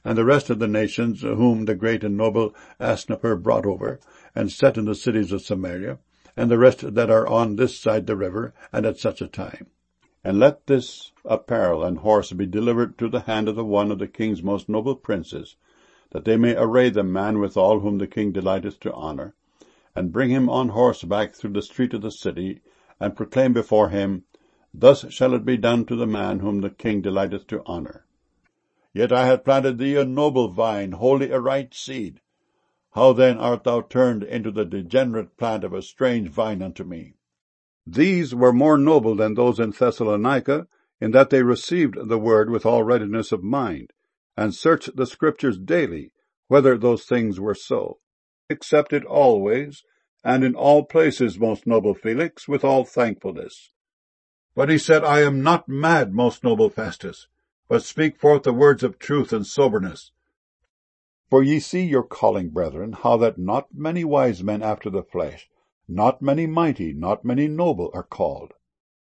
and the rest of the nations whom the great and noble Asnapper brought over, and set in the cities of Samaria, and the rest that are on this side the river, and at such a time. And let this apparel and horse be delivered to the hand of one of the king's most noble princes, that they may array the man withal whom the king delighteth to honour, and bring him on horseback through the street of the city, and proclaim before him, Thus shall it be done to the man whom the king delighteth to honour. Yet I had planted thee a noble vine, wholly a right seed. How then art thou turned into the degenerate plant of a strange vine unto me? These were more noble than those in Thessalonica, in that they received the word with all readiness of mind, and searched the Scriptures daily, whether those things were so. Accept it always, and in all places, most noble Felix, with all thankfulness. But he said, I am not mad, most noble Festus, but speak forth the words of truth and soberness. For ye see your calling, brethren, how that not many wise men after the flesh, not many mighty, not many noble, are called.